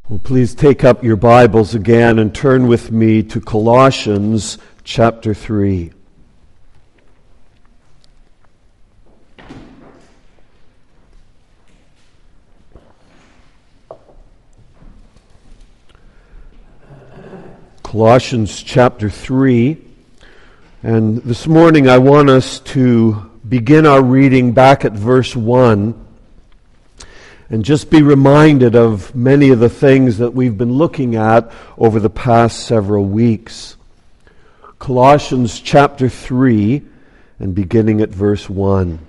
Well, please take up your Bibles again and turn with me to Colossians chapter 3. Colossians chapter 3. And this morning I want us to begin our reading back at verse 1. And just be reminded of many of the things that we've been looking at over the past several weeks. Colossians chapter 3, and beginning at verse 1.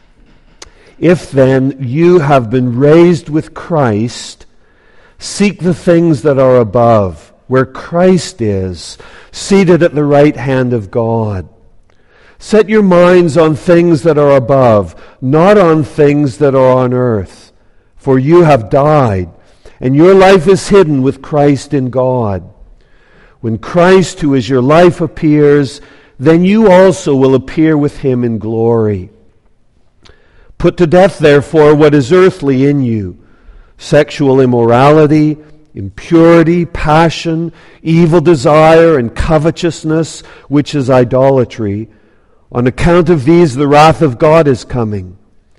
If then you have been raised with Christ, seek the things that are above, where Christ is, seated at the right hand of God. Set your minds on things that are above, not on things that are on earth. For you have died, and your life is hidden with Christ in God. When Christ, who is your life, appears, then you also will appear with him in glory. Put to death, therefore, what is earthly in you: sexual immorality, impurity, passion, evil desire, and covetousness, which is idolatry. On account of these, the wrath of God is coming.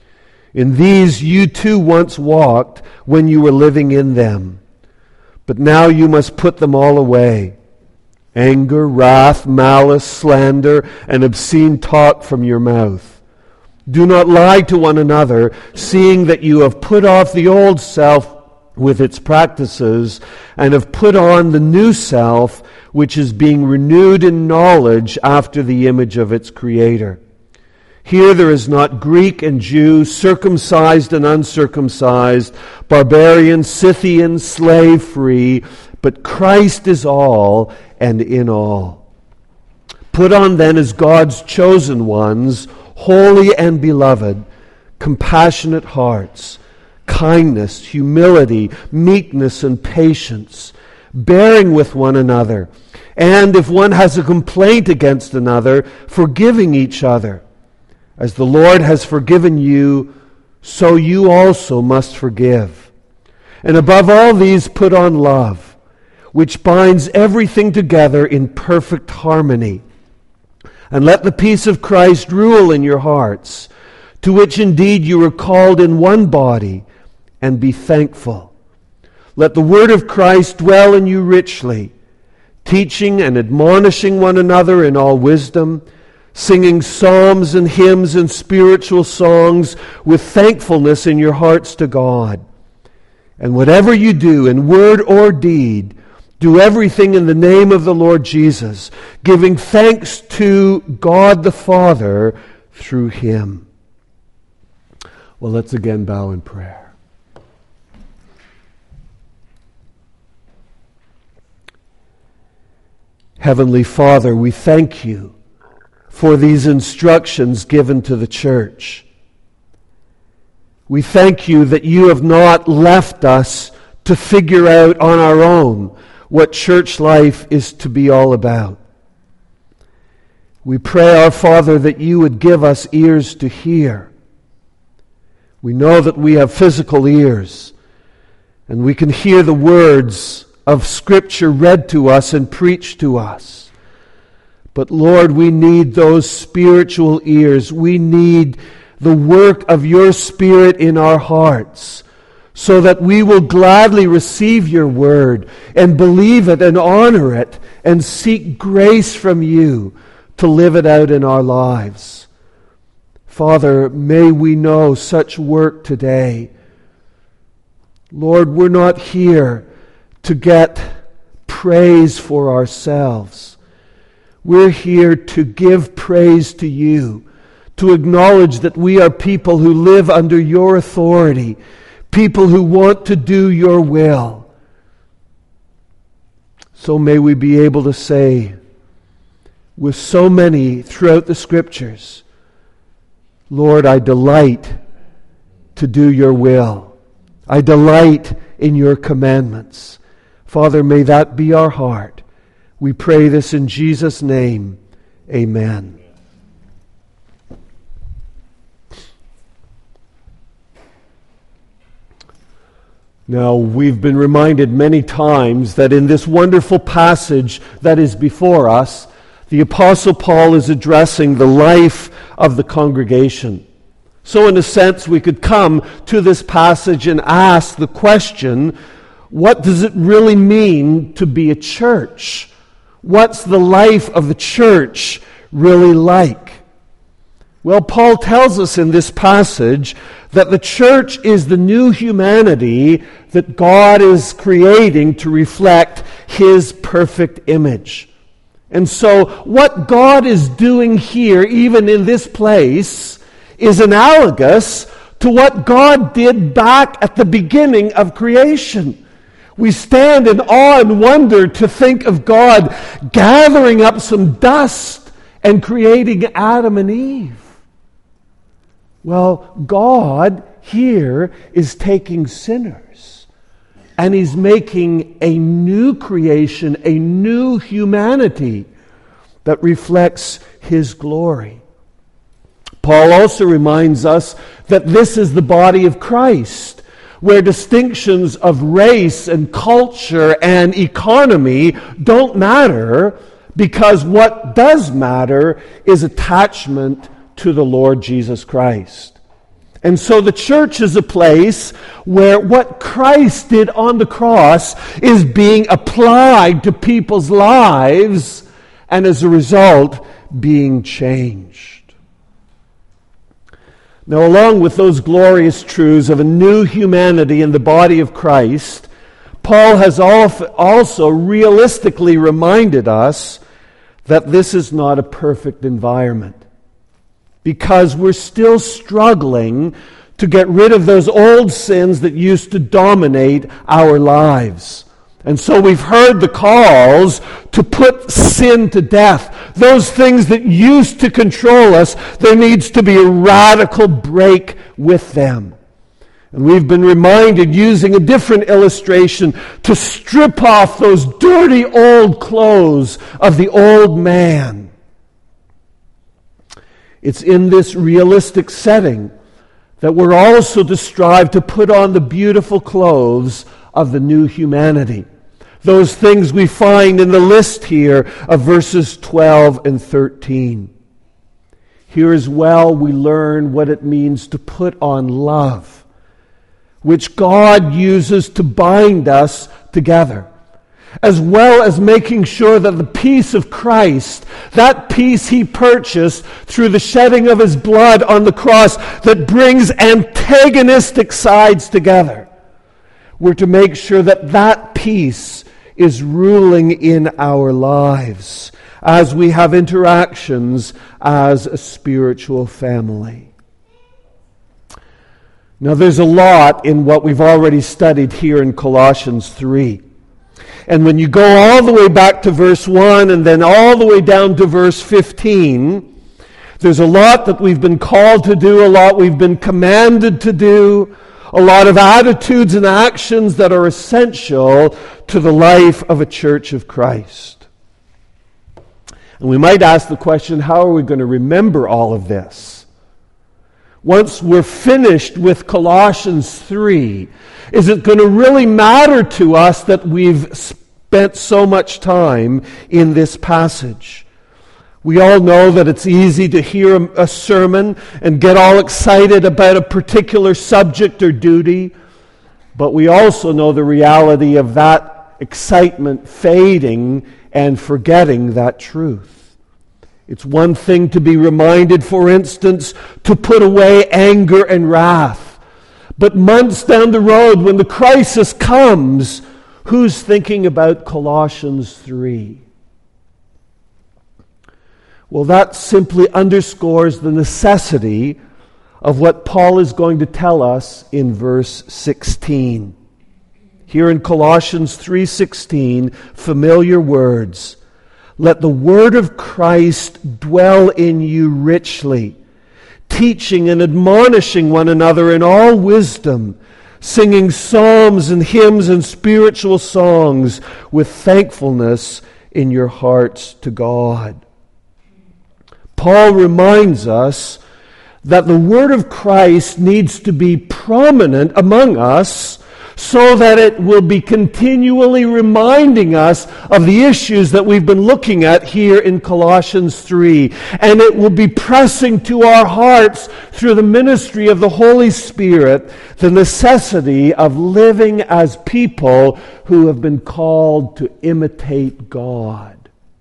In these you too once walked when you were living in them. But now you must put them all away: anger, wrath, malice, slander, and obscene talk from your mouth. Do not lie to one another, seeing that you have put off the old self with its practices, and have put on the new self, which is being renewed in knowledge after the image of its Creator. Here there is not Greek and Jew, circumcised and uncircumcised, barbarian, Scythian, slave free, but Christ is all and in all. Put on then as God's chosen ones, holy and beloved, compassionate hearts, kindness, humility, meekness, and patience, bearing with one another, and if one has a complaint against another, forgiving each other. As the Lord has forgiven you, so you also must forgive. And above all these, put on love, which binds everything together in perfect harmony. And let the peace of Christ rule in your hearts, to which indeed you were called in one body, and be thankful. Let the word of Christ dwell in you richly, teaching and admonishing one another in all wisdom, singing psalms and hymns and spiritual songs with thankfulness in your hearts to God. And whatever you do in word or deed, do everything in the name of the Lord Jesus, giving thanks to God the Father through him. Well, let's again bow in prayer. Heavenly Father, we thank you for these instructions given to the church. We thank you that you have not left us to figure out on our own what church life is to be all about. We pray, our Father, that you would give us ears to hear. We know that we have physical ears, and we can hear the words of Scripture read to us and preached to us. But Lord, we need those spiritual ears. We need the work of your Spirit in our hearts, so that we will gladly receive your word and believe it and honor it and seek grace from you to live it out in our lives. Father, may we know such work today. Lord, we're not here to get praise for ourselves. We're here to give praise to you, to acknowledge that we are people who live under your authority, people who want to do your will. So may we be able to say, with so many throughout the Scriptures, Lord, I delight to do your will. I delight in your commandments. Father, may that be our heart. We pray this in Jesus' name. Amen. Now, we've been reminded many times that in this wonderful passage that is before us, the Apostle Paul is addressing the life of the congregation. So in a sense, we could come to this passage and ask the question, what does it really mean to be a church? What's the life of the church really like? Well, Paul tells us in this passage that the church is the new humanity that God is creating to reflect His perfect image. And so what God is doing here, even in this place, is analogous to what God did back at the beginning of creation. We stand in awe and wonder to think of God gathering up some dust and creating Adam and Eve. Well, God here is taking sinners and He's making a new creation, a new humanity that reflects His glory. Paul also reminds us that this is the body of Christ, where distinctions of race and culture and economy don't matter, because what does matter is attachment to the Lord Jesus Christ. And so the church is a place where what Christ did on the cross is being applied to people's lives, and as a result, being changed. Now, along with those glorious truths of a new humanity in the body of Christ, Paul has also realistically reminded us that this is not a perfect environment, because we're still struggling to get rid of those old sins that used to dominate our lives. And so we've heard the calls to put sin to death. Those things that used to control us, there needs to be a radical break with them. And we've been reminded, using a different illustration, to strip off those dirty old clothes of the old man. It's in this realistic setting that we're also to strive to put on the beautiful clothes of the new humanity. Those things we find in the list here of verses 12 and 13. Here as well we learn what it means to put on love, which God uses to bind us together, as well as making sure that the peace of Christ, that peace He purchased through the shedding of His blood on the cross that brings antagonistic sides together, we're to make sure that that peace is ruling in our lives as we have interactions as a spiritual family. Now, there's a lot in what we've already studied here in Colossians 3. And when you go all the way back to verse 1 and then all the way down to verse 15, there's a lot that we've been called to do, a lot we've been commanded to do, a lot of attitudes and actions that are essential to the life of a church of Christ. And we might ask the question, how are we going to remember all of this? Once we're finished with Colossians 3, is it going to really matter to us that we've spent so much time in this passage? We all know that it's easy to hear a sermon and get all excited about a particular subject or duty, but we also know the reality of that excitement fading and forgetting that truth. It's one thing to be reminded, for instance, to put away anger and wrath. But months down the road, when the crisis comes, who's thinking about Colossians 3? Well, that simply underscores the necessity of what Paul is going to tell us in verse 16. Here in Colossians 3:16, familiar words. Let the word of Christ dwell in you richly, teaching and admonishing one another in all wisdom, singing psalms and hymns and spiritual songs with thankfulness in your hearts to God. Paul reminds us that the word of Christ needs to be prominent among us so that it will be continually reminding us of the issues that we've been looking at here in Colossians 3. And it will be pressing to our hearts through the ministry of the Holy Spirit the necessity of living as people who have been called to imitate God.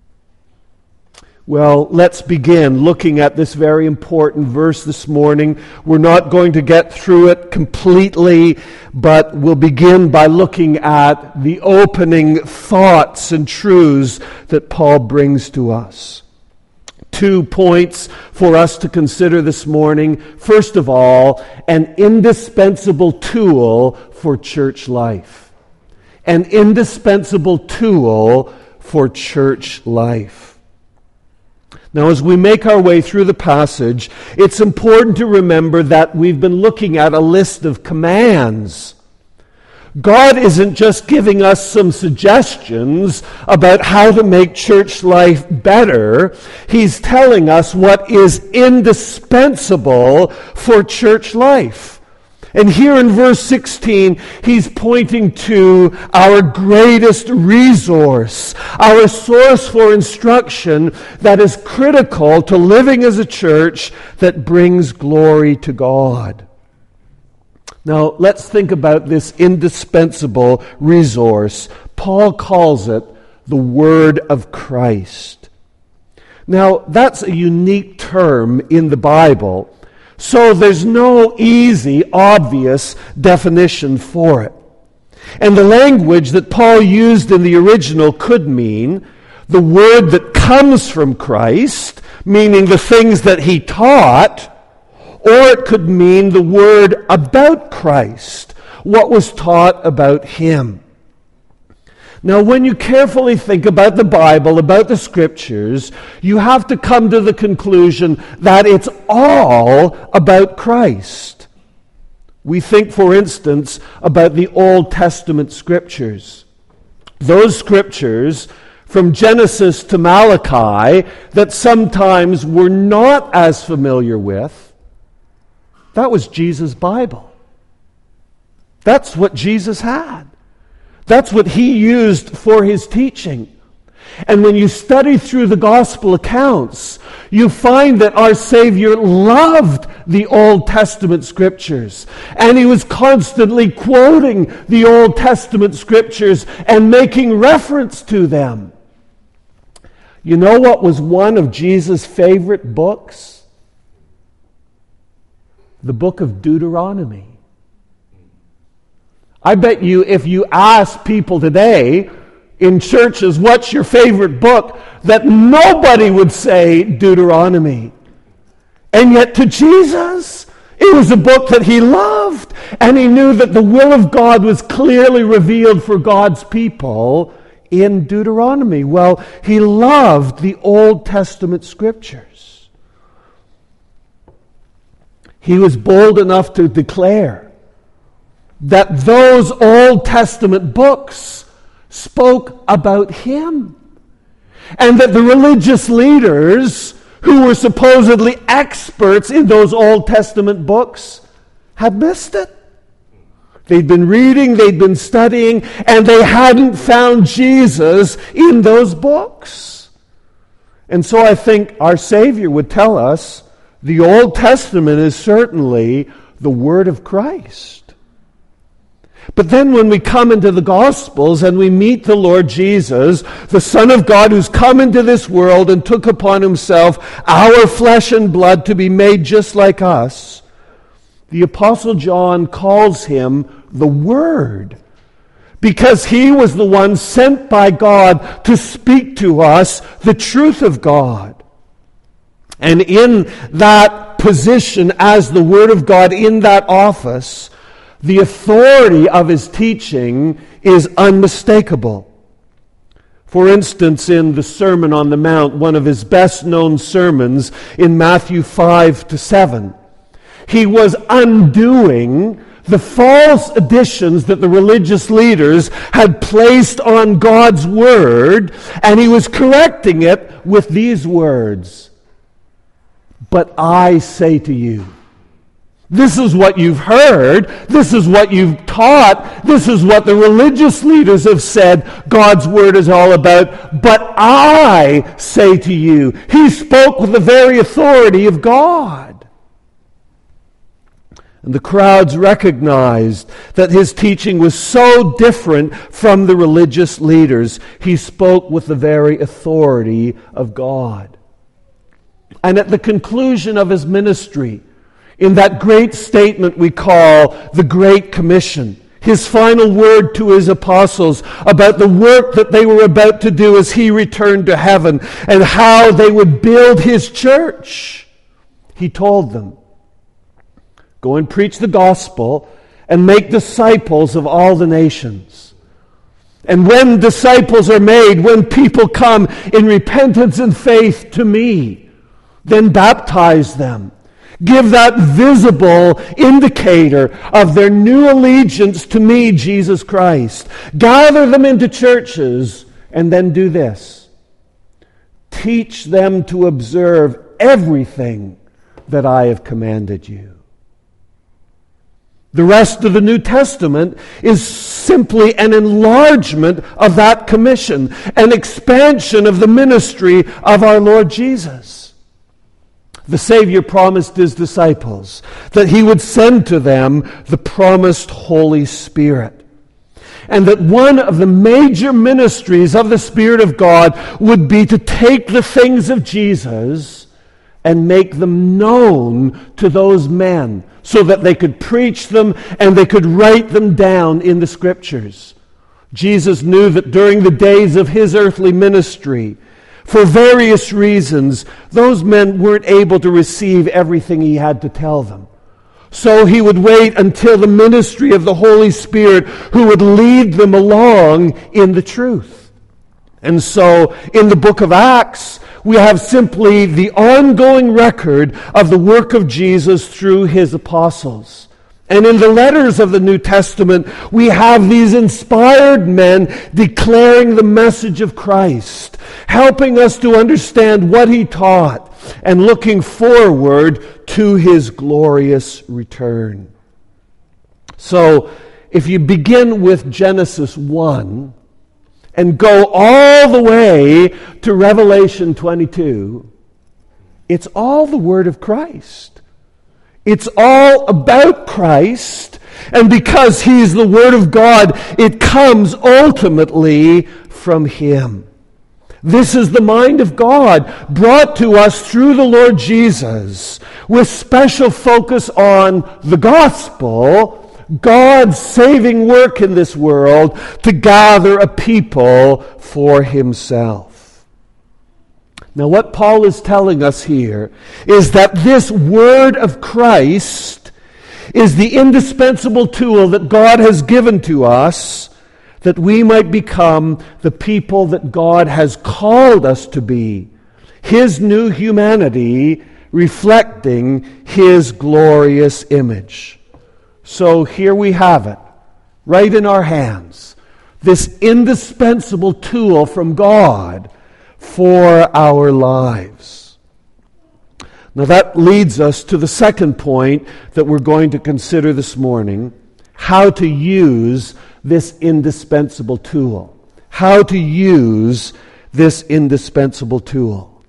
Well, let's begin looking at this very important verse this morning. We're not going to get through it completely, but we'll begin by looking at the opening thoughts and truths that Paul brings to us. 2 points for us to consider this morning. First of all, an indispensable tool for church life. An indispensable tool for church life. Now, as we make our way through the passage, it's important to remember that we've been looking at a list of commands. God isn't just giving us some suggestions about how to make church life better. He's telling us what is indispensable for church life. And here in verse 16, he's pointing to our greatest resource, our source for instruction that is critical to living as a church that brings glory to God. Now, let's think about this indispensable resource. Paul calls it the Word of Christ. Now, that's a unique term in the Bible. So there's no easy, obvious definition for it. And the language that Paul used in the original could mean the word that comes from Christ, meaning the things that he taught, or it could mean the word about Christ, what was taught about him. Now, when you carefully think about the Bible, about the Scriptures, you have to come to the conclusion that it's all about Christ. We think, for instance, about the Old Testament Scriptures. Those Scriptures, from Genesis to Malachi, that sometimes we're not as familiar with, that was Jesus' Bible. That's what Jesus had. That's what he used for his teaching. And when you study through the gospel accounts, you find that our Savior loved the Old Testament Scriptures. And he was constantly quoting the Old Testament Scriptures and making reference to them. You know what was one of Jesus' favorite books? The book of Deuteronomy. I bet you if you ask people today in churches, what's your favorite book, that nobody would say Deuteronomy. And yet to Jesus, it was a book that he loved, and he knew that the will of God was clearly revealed for God's people in Deuteronomy. Well, he loved the Old Testament Scriptures. He was bold enough to declare that those Old Testament books spoke about him. And that the religious leaders who were supposedly experts in those Old Testament books had missed it. They'd been reading, they'd been studying, and they hadn't found Jesus in those books. And so I think our Savior would tell us the Old Testament is certainly the Word of Christ. But then when we come into the Gospels and we meet the Lord Jesus, the Son of God who's come into this world and took upon himself our flesh and blood to be made just like us, the Apostle John calls him the Word, because he was the one sent by God to speak to us the truth of God. And in that position as the Word of God, in that office, the authority of his teaching is unmistakable. For instance, in the Sermon on the Mount, one of his best-known sermons in Matthew 5-7, he was undoing the false additions that the religious leaders had placed on God's Word, and he was correcting it with these words, "But I say to you." This is what you've heard. This is what you've taught. This is what the religious leaders have said God's word is all about. But I say to you, he spoke with the very authority of God. And the crowds recognized that his teaching was so different from the religious leaders. He spoke with the very authority of God. And at the conclusion of his ministry, in that great statement we call the Great Commission, his final word to his apostles about the work that they were about to do as he returned to heaven and how they would build his church, he told them, go and preach the gospel and make disciples of all the nations. And when disciples are made, when people come in repentance and faith to me, then baptize them. Give that visible indicator of their new allegiance to me, Jesus Christ. Gather them into churches and then do this. Teach them to observe everything that I have commanded you. The rest of the New Testament is simply an enlargement of that commission, an expansion of the ministry of our Lord Jesus. The Savior promised his disciples that he would send to them the promised Holy Spirit, and that one of the major ministries of the Spirit of God would be to take the things of Jesus and make them known to those men so that they could preach them and they could write them down in the Scriptures. Jesus knew that during the days of his earthly ministry, for various reasons, those men weren't able to receive everything he had to tell them. So he would wait until the ministry of the Holy Spirit who would lead them along in the truth. And so in the book of Acts, we have simply the ongoing record of the work of Jesus through his apostles. And in the letters of the New Testament, we have these inspired men declaring the message of Christ, helping us to understand what he taught, and looking forward to his glorious return. So, if you begin with Genesis 1 and go all the way to Revelation 22, it's all the word of Christ. It's all about Christ, and because he's the Word of God, it comes ultimately from him. This is the mind of God brought to us through the Lord Jesus, with special focus on the gospel, God's saving work in this world to gather a people for himself. Now, what Paul is telling us here is that this word of Christ is the indispensable tool that God has given to us that we might become the people that God has called us to be, his new humanity reflecting his glorious image. So here we have it, right in our hands, this indispensable tool from God for our lives. Now that leads us to the second point that we're going to consider this morning, how to use this indispensable tool. How to use this indispensable tool.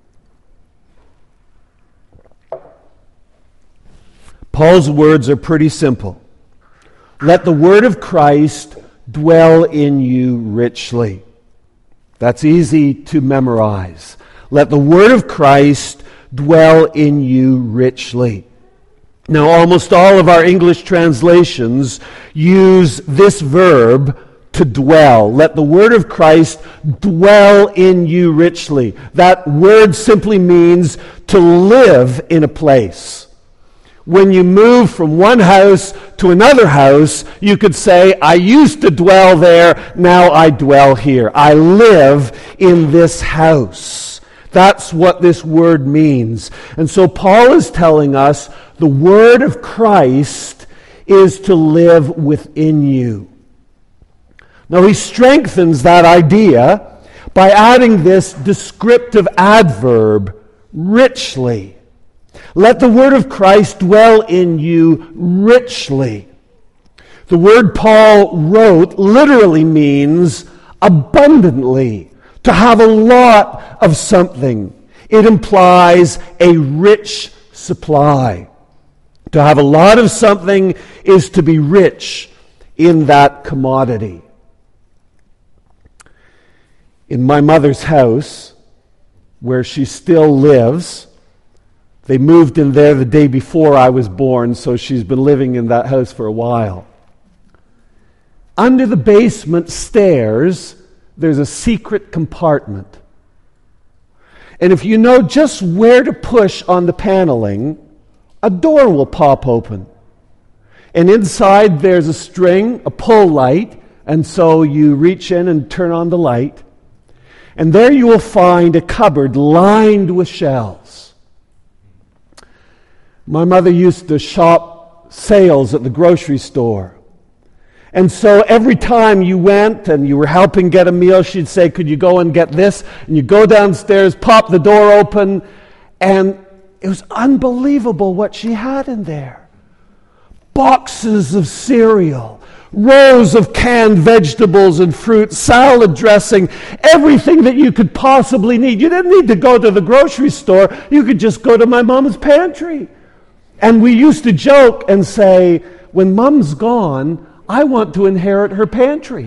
Paul's words are pretty simple. Let the word of Christ dwell in you richly. That's easy to memorize. Let the word of Christ dwell in you richly. Now, almost all of our English translations use this verb to dwell. Let the word of Christ dwell in you richly. That word simply means to live in a place. When you move from one house to another house, you could say, I used to dwell there, now I dwell here. I live in this house. That's what this word means. And so Paul is telling us the word of Christ is to live within you. Now he strengthens that idea by adding this descriptive adverb, richly. Let the word of Christ dwell in you richly. The word Paul wrote literally means abundantly, to have a lot of something. It implies a rich supply. To have a lot of something is to be rich in that commodity. In my mother's house, where she still lives, they moved in there the day before I was born, so she's been living in that house for a while. Under the basement stairs, there's a secret compartment. And if you know just where to push on the paneling, a door will pop open. And inside there's a string, a pull light, and so you reach in and turn on the light. And there you will find a cupboard lined with shelves. My mother used to shop sales at the grocery store. And so every time you went and you were helping get a meal, she'd say, could you go and get this? And you go downstairs, pop the door open, and it was unbelievable what she had in there. Boxes of cereal, rows of canned vegetables and fruit, salad dressing, everything that you could possibly need. You didn't need to go to the grocery store. You could just go to my mom's pantry. And we used to joke and say, when Mom's gone, I want to inherit her pantry.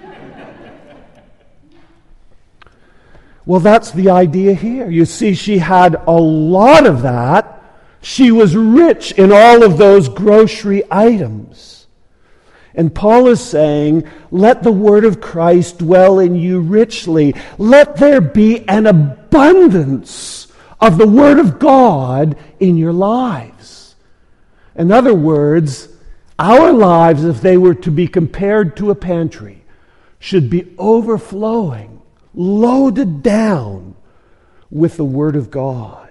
Well, that's the idea here. You see, she had a lot of that. She was rich in all of those grocery items. And Paul is saying, let the word of Christ dwell in you richly. Let there be an abundance of the word of God in your lives. In other words, our lives, if they were to be compared to a pantry, should be overflowing, loaded down with the Word of God.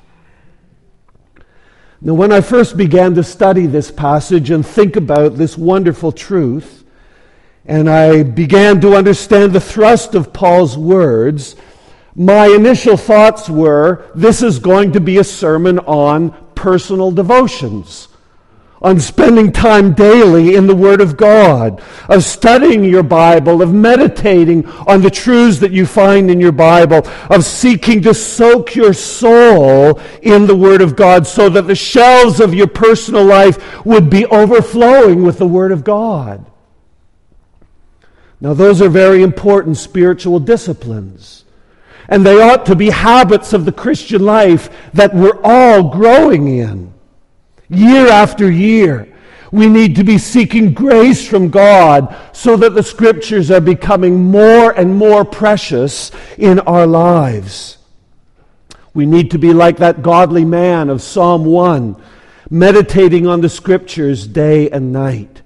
Now, when I first began to study this passage and think about this wonderful truth, and I began to understand the thrust of Paul's words, my initial thoughts were, this is going to be a sermon on personal devotions, on spending time daily in the Word of God, of studying your Bible, of meditating on the truths that you find in your Bible, of seeking to soak your soul in the Word of God so that the shelves of your personal life would be overflowing with the Word of God. Now, those are very important spiritual disciplines, and they ought to be habits of the Christian life that we're all growing in. Year after year, we need to be seeking grace from God so that the Scriptures are becoming more and more precious in our lives. We need to be like that godly man of Psalm 1, meditating on the Scriptures day and night.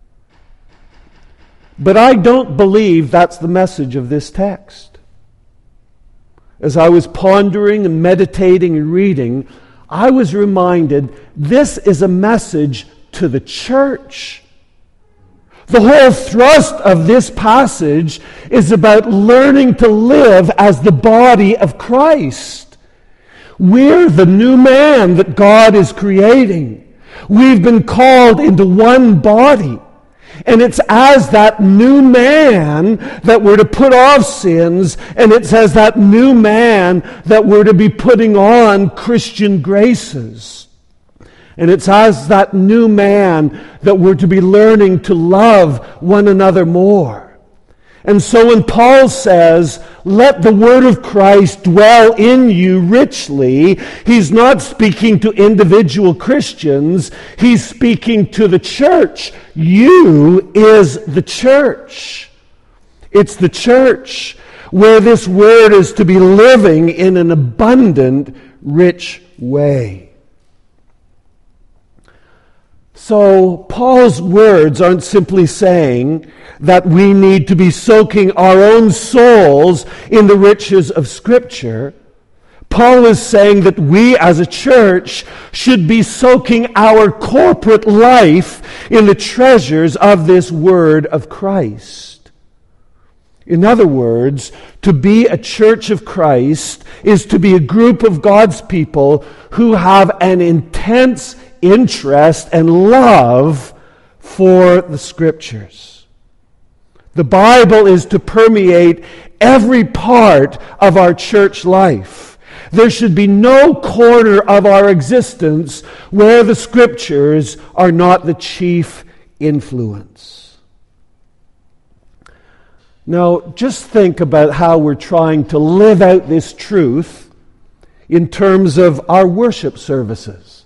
But I don't believe that's the message of this text. As I was pondering and meditating and reading, I was reminded this is a message to the church. The whole thrust of this passage is about learning to live as the body of Christ. We're the new man that God is creating. We've been called into one body. And it's as that new man that we're to put off sins, and it's as that new man that we're to be putting on Christian graces. And it's as that new man that we're to be learning to love one another more. And so when Paul says, let the word of Christ dwell in you richly, he's not speaking to individual Christians, he's speaking to the church. You is the church. It's the church where this word is to be living in an abundant, rich way. So Paul's words aren't simply saying that we need to be soaking our own souls in the riches of Scripture. Paul is saying that we as a church should be soaking our corporate life in the treasures of this word of Christ. In other words, to be a church of Christ is to be a group of God's people who have an intense interest and love for the Scriptures. The Bible is to permeate every part of our church life. There should be no corner of our existence where the Scriptures are not the chief influence. Now, just think about how we're trying to live out this truth in terms of our worship services.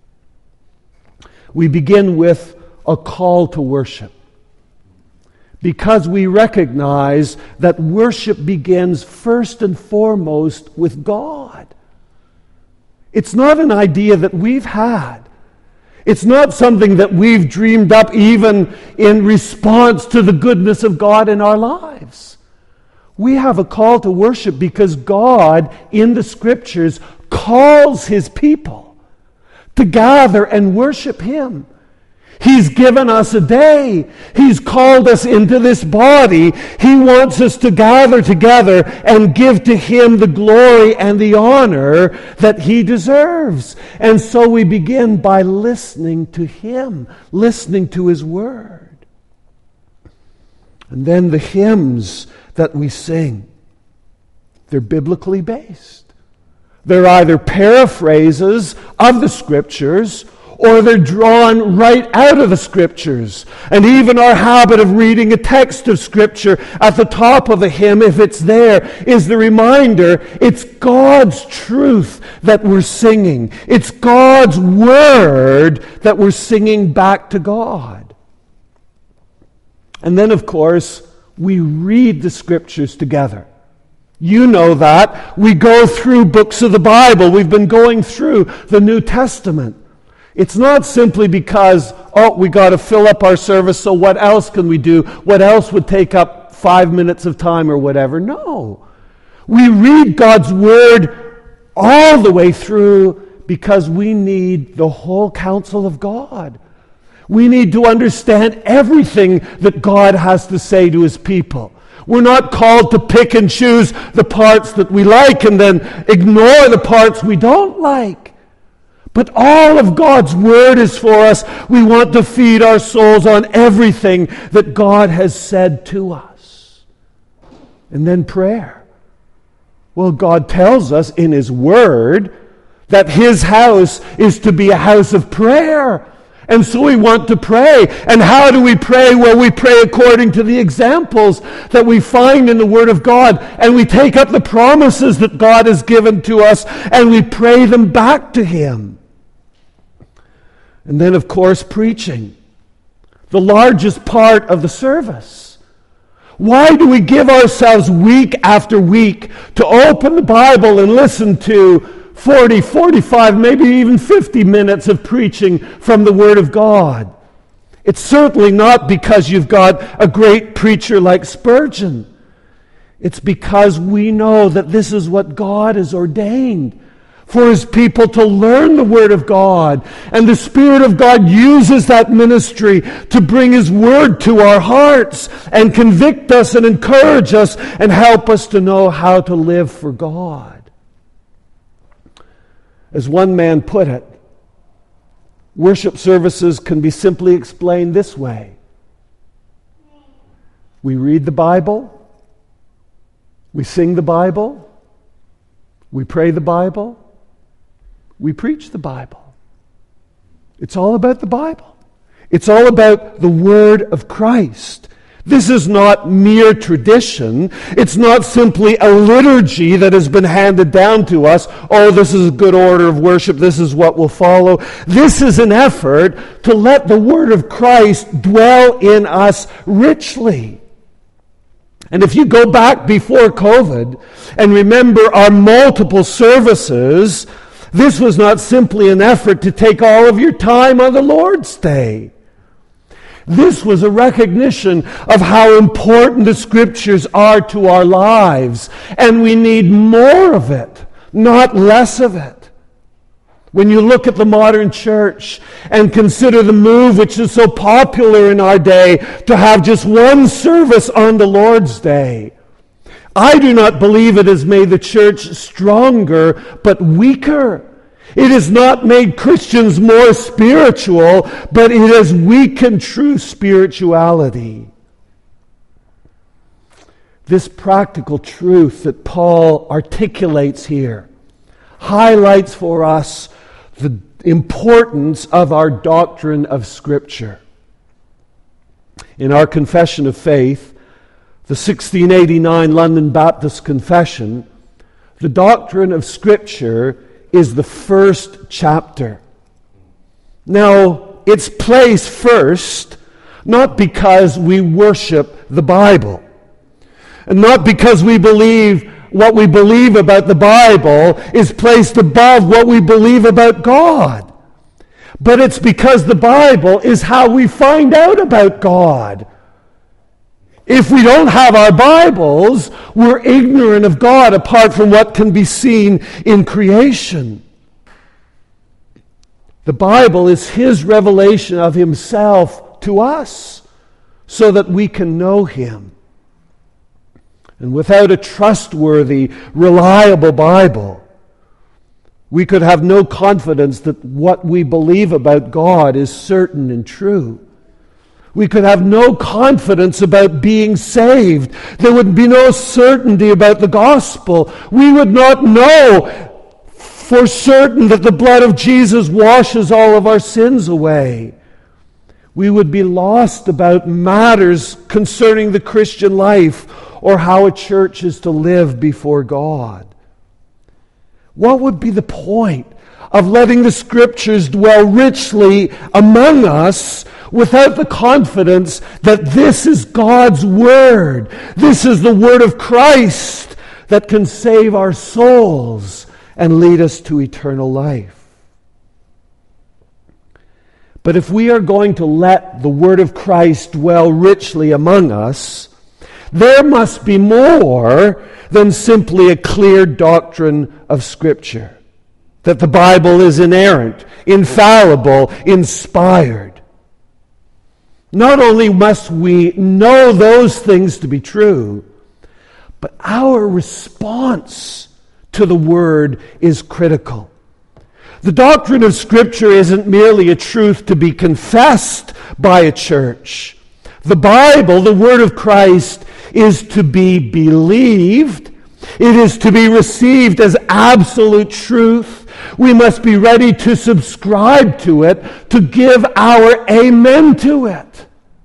We begin with a call to worship, because we recognize that worship begins first and foremost with God. It's not an idea that we've had. It's not something that we've dreamed up even in response to the goodness of God in our lives. We have a call to worship because God, in the Scriptures, calls His people to gather and worship Him. He's given us a day. He's called us into this body. He wants us to gather together and give to Him the glory and the honor that He deserves. And so we begin by listening to Him, listening to His Word. And then the hymns that we sing, they're biblically based. They're either paraphrases of the Scriptures, or they're drawn right out of the Scriptures. And even our habit of reading a text of Scripture at the top of a hymn, if it's there, is the reminder it's God's truth that we're singing. It's God's Word that we're singing back to God. And then, of course, we read the Scriptures together. You know that. We go through books of the Bible. We've been going through the New Testament. It's not simply because, we got to fill up our service, so what else can we do? What else would take up 5 minutes of time or whatever? No. We read God's Word all the way through because we need the whole counsel of God. We need to understand everything that God has to say to His people. We're not called to pick and choose the parts that we like and then ignore the parts we don't like. But all of God's Word is for us. We want to feed our souls on everything that God has said to us. And then prayer. Well, God tells us in His Word that His house is to be a house of prayer. And so we want to pray. And how do we pray? Well, we pray according to the examples that we find in the Word of God. And we take up the promises that God has given to us and we pray them back to Him. And then, of course, preaching, the largest part of the service. Why do we give ourselves week after week to open the Bible and listen to 40, 45, maybe even 50 minutes of preaching from the Word of God? It's certainly not because you've got a great preacher like Spurgeon. It's because we know that this is what God has ordained for His people to learn the Word of God. And the Spirit of God uses that ministry to bring His Word to our hearts and convict us and encourage us and help us to know how to live for God. As one man put it, worship services can be simply explained this way. We read the Bible, we sing the Bible, we pray the Bible, we preach the Bible. It's all about the Bible. It's all about the Word of Christ. This is not mere tradition. It's not simply a liturgy that has been handed down to us. Oh, this is a good order of worship. This is what we'll follow. This is an effort to let the Word of Christ dwell in us richly. And if you go back before COVID and remember our multiple services, this was not simply an effort to take all of your time on the Lord's Day. This was a recognition of how important the Scriptures are to our lives. And we need more of it, not less of it. When you look at the modern church and consider the move which is so popular in our day to have just one service on the Lord's Day, I do not believe it has made the church stronger, but weaker. It has not made Christians more spiritual, but it has weakened true spirituality. This practical truth that Paul articulates here highlights for us the importance of our doctrine of Scripture. In our Confession of Faith, the 1689 London Baptist Confession, the doctrine of Scripture is the first chapter. Now, it's placed first, not because we worship the Bible, and not because we believe what we believe about the Bible is placed above what we believe about God. But it's because the Bible is how we find out about God. If we don't have our Bibles, we're ignorant of God apart from what can be seen in creation. The Bible is His revelation of Himself to us so that we can know Him. And without a trustworthy, reliable Bible, we could have no confidence that what we believe about God is certain and true. We could have no confidence about being saved. There would be no certainty about the gospel. We would not know for certain that the blood of Jesus washes all of our sins away. We would be lost about matters concerning the Christian life or how a church is to live before God. What would be the point of letting the Scriptures dwell richly among us without the confidence that this is God's Word? This is the Word of Christ that can save our souls and lead us to eternal life. But if we are going to let the Word of Christ dwell richly among us, there must be more than simply a clear doctrine of Scripture. That the Bible is inerrant, infallible, inspired. Not only must we know those things to be true, but our response to the Word is critical. The doctrine of Scripture isn't merely a truth to be confessed by a church. The Bible, the Word of Christ, is to be believed. It is to be received as absolute truth. We must be ready to subscribe to it, to give our amen to it.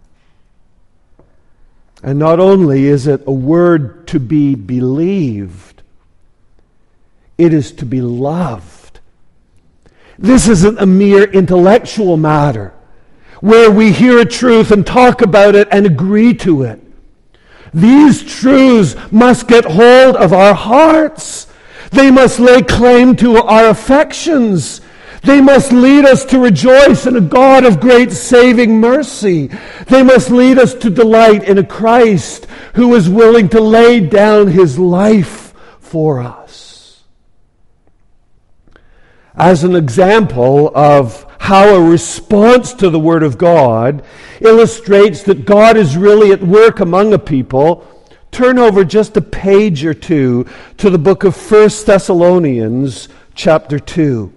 And not only is it a word to be believed, it is to be loved. This isn't a mere intellectual matter where we hear a truth and talk about it and agree to it. These truths must get hold of our hearts. They must lay claim to our affections. They must lead us to rejoice in a God of great saving mercy. They must lead us to delight in a Christ who is willing to lay down His life for us. As an example of how a response to the Word of God illustrates that God is really at work among a people, turn over just a page or two to the book of 1 Thessalonians chapter 2.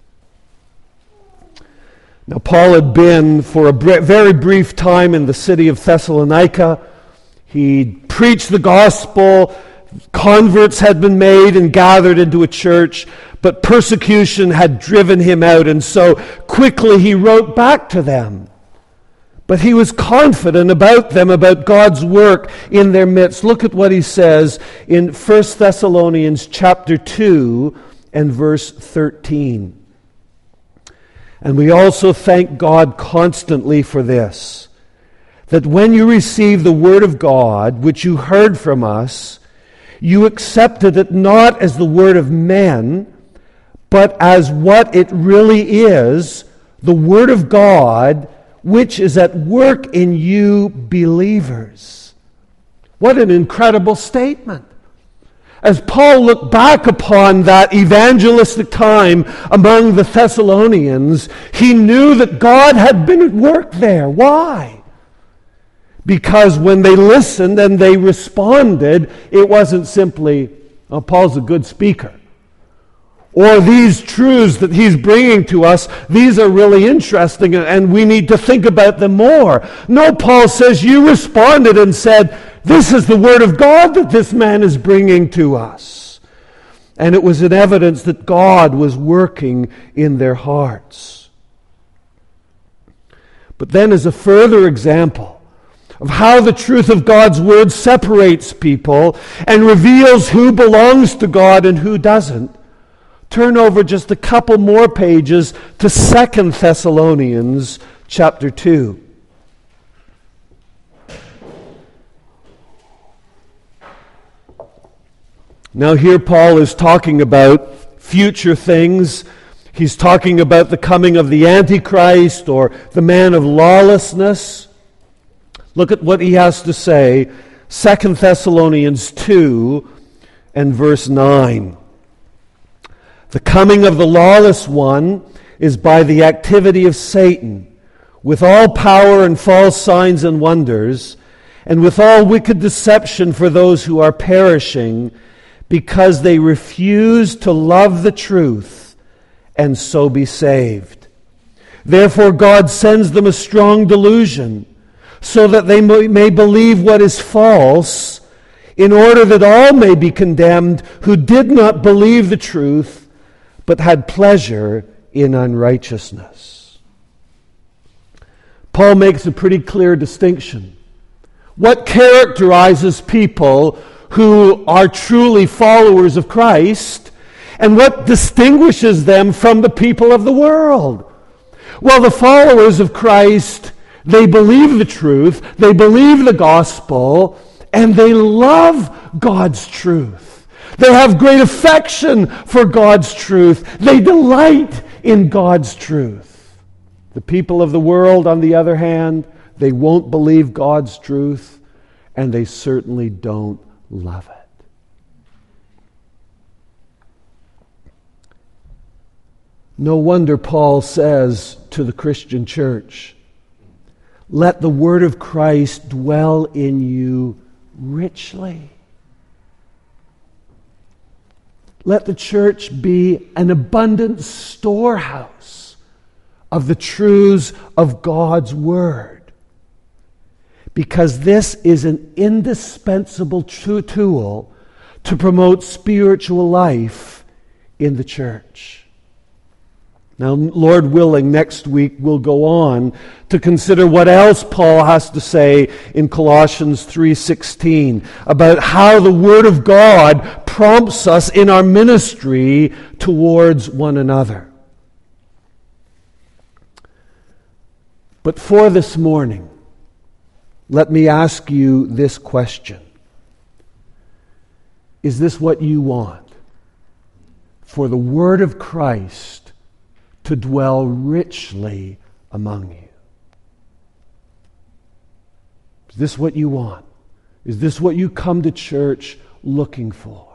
Now, Paul had been for a very brief time in the city of Thessalonica. He preached the gospel. Converts had been made and gathered into a church, but persecution had driven him out, and so quickly he wrote back to them. But he was confident about them, about God's work in their midst. Look at what he says in 1 Thessalonians chapter 2 and verse 13. And we also thank God constantly for this, that when you received the word of God, which you heard from us, you accepted it not as the word of men, but as what it really is, the word of God, which is at work in you believers. What an incredible statement. As Paul looked back upon that evangelistic time among the Thessalonians, he knew that God had been at work there. Why? Because when they listened and they responded, it wasn't simply, oh, Paul's a good speaker, or these truths that he's bringing to us, these are really interesting and we need to think about them more. No, Paul says you responded and said, this is the word of God that this man is bringing to us. And it was an evidence that God was working in their hearts. But then as a further example of how the truth of God's word separates people and reveals who belongs to God and who doesn't, turn over just a couple more pages to 2 Thessalonians chapter 2. Now here Paul is talking about future things. He's talking about the coming of the Antichrist or the man of lawlessness. Look at what he has to say, 2 Thessalonians 2 and verse 9. The coming of the lawless one is by the activity of Satan, with all power and false signs and wonders, and with all wicked deception for those who are perishing, because they refuse to love the truth and so be saved. Therefore God sends them a strong delusion, so that they may believe what is false, in order that all may be condemned who did not believe the truth, but had pleasure in unrighteousness. Paul makes a pretty clear distinction. What characterizes people who are truly followers of Christ, and what distinguishes them from the people of the world? Well, the followers of Christ, they believe the truth, they believe the gospel, and they love God's truth. They have great affection for God's truth. They delight in God's truth. The people of the world, on the other hand, they won't believe God's truth, and they certainly don't love it. No wonder Paul says to the Christian church, let the word of Christ dwell in you richly. Let the church be an abundant storehouse of the truths of God's word. Because this is an indispensable tool to promote spiritual life in the church. Now, Lord willing, next week we'll go on to consider what else Paul has to say in Colossians 3:16 about how the Word of God prompts us in our ministry towards one another. But for this morning, let me ask you this question. Is this what you want? For the word of Christ to dwell richly among you? Is this what you want? Is this what you come to church looking for?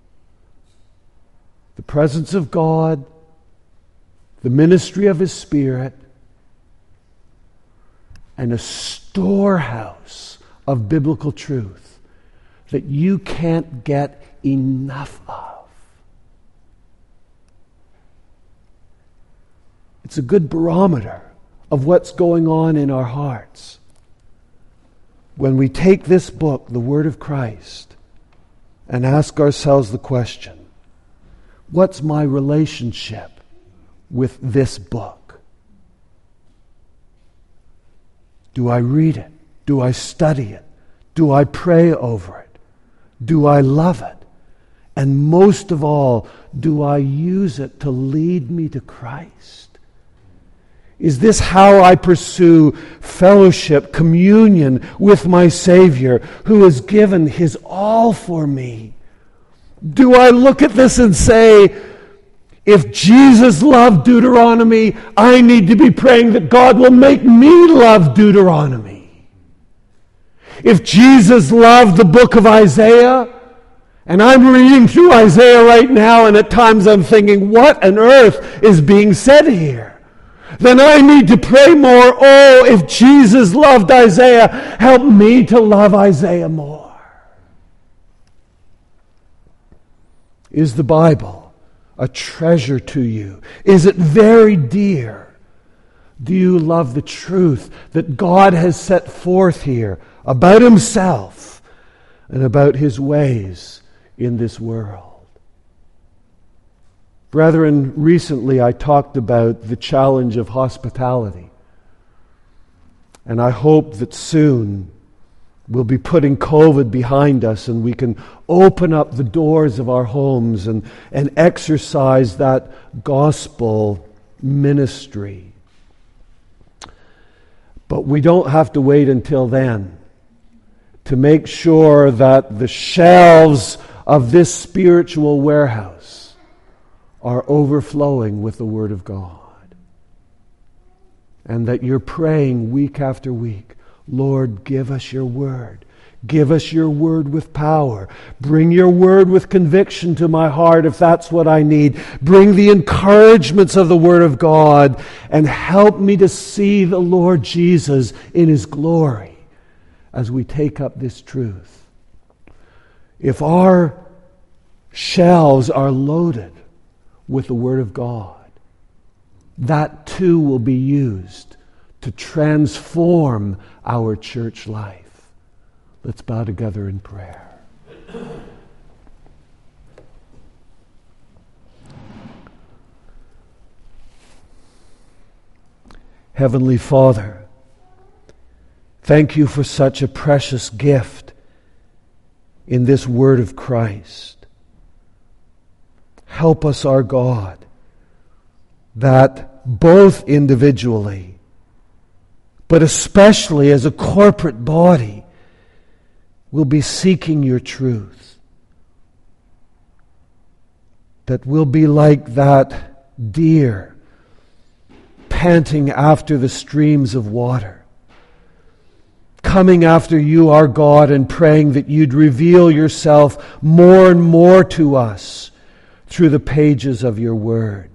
The presence of God, the ministry of His Spirit, and a storehouse of biblical truth that you can't get enough of. It's a good barometer of what's going on in our hearts when we take this book, the Word of Christ, and ask ourselves the question, what's my relationship with this book? Do I read it? Do I study it? Do I pray over it? Do I love it? And most of all, do I use it to lead me to Christ? Is this how I pursue fellowship, communion with my Savior who has given His all for me? Do I look at this and say, if Jesus loved Deuteronomy, I need to be praying that God will make me love Deuteronomy. If Jesus loved the book of Isaiah, and I'm reading through Isaiah right now, and at times I'm thinking, what on earth is being said here? Then I need to pray more. Oh, if Jesus loved Isaiah, help me to love Isaiah more. Is the Bible a treasure to you? Is it very dear? Do you love the truth that God has set forth here about Himself and about His ways in this world? Brethren, recently I talked about the challenge of hospitality. And I hope that soon we'll be putting COVID behind us and we can open up the doors of our homes and exercise that gospel ministry. But we don't have to wait until then to make sure that the shelves of this spiritual warehouse are overflowing with the Word of God. And that you're praying week after week, Lord, give us your Word. Give us your Word with power. Bring your Word with conviction to my heart if that's what I need. Bring the encouragements of the Word of God and help me to see the Lord Jesus in His glory as we take up this truth. If our shelves are loaded with the Word of God, that too will be used to transform our church life. Let's bow together in prayer. Heavenly Father, thank you for such a precious gift in this Word of Christ. Help us, our God, that both individually, but especially as a corporate body, we'll be seeking your truth. That we'll be like that deer panting after the streams of water, coming after you, our God, and praying that you'd reveal yourself more and more to us through the pages of your Word.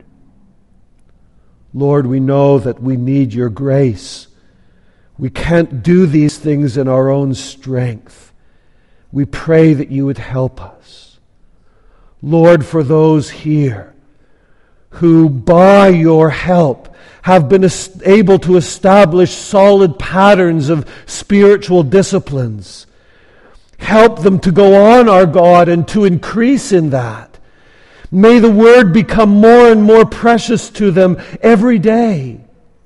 Lord, we know that we need your grace. We can't do these things in our own strength. We pray that you would help us. Lord, for those here who by your help have been able to establish solid patterns of spiritual disciplines, help them to go on, our God, and to increase in that. May the Word become more and more precious to them every day.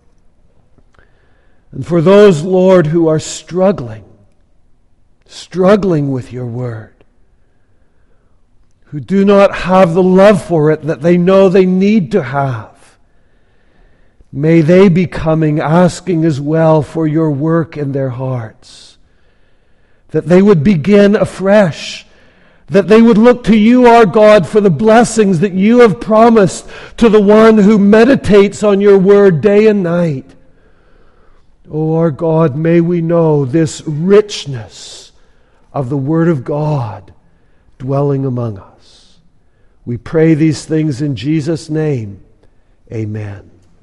And for those, Lord, who are struggling with your Word, who do not have the love for it that they know they need to have, may they be coming asking as well for your work in their hearts, that they would begin afresh, that they would look to you, our God, for the blessings that you have promised to the one who meditates on your Word day and night. Oh, our God, may we know this richness of the Word of God dwelling among us. We pray these things in Jesus' name. Amen.